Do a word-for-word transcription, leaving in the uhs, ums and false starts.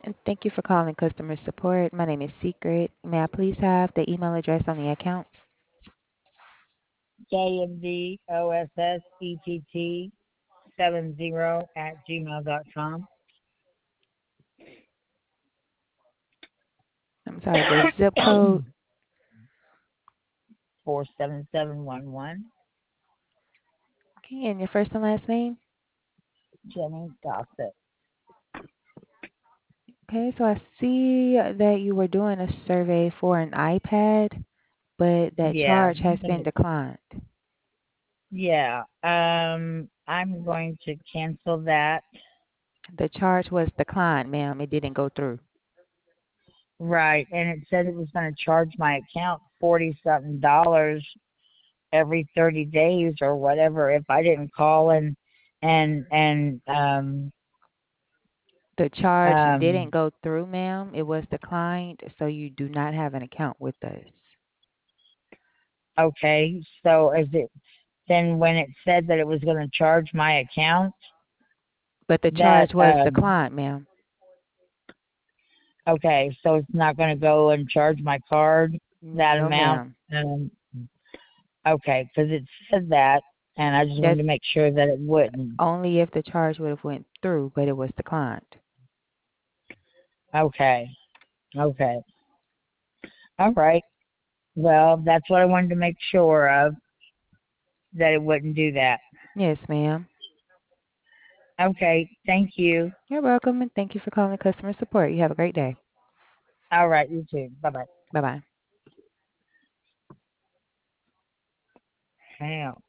And thank you for calling customer support. My name is Secret. May I please have the email address on the account? K M D O S S E T T seven zero at gmail dot com. I'm sorry, the zip code. Four seven seven one one. Okay, and your first and last name? Jenny Gossett. Okay, so I see that you were doing a survey for an iPad, but that Yeah. charge has and been it- declined. Yeah. Um I'm going to cancel that. The charge was declined, ma'am. It didn't go through. Right. And it said it was gonna charge my account forty something dollars every thirty days or whatever if I didn't call and and and um The charge didn't um go through, ma'am. It was declined, so you do not have an account with us. okay, so is it then when it said that it was going to charge my account But the that charge was um declined, ma'am. okay, so it's not going to go and charge my card that No, amount. ma'am. um okay, because it said that and I just wanted That's to make sure that it wouldn't. only if the charge would have went through, but it was declined. Okay. Okay. All right. Well, that's what I wanted to make sure of, that it wouldn't do that. Yes, ma'am. Okay, thank you. You're welcome, and thank you for calling customer support. You have a great day. All right, you too. Bye bye. Bye bye. Hell.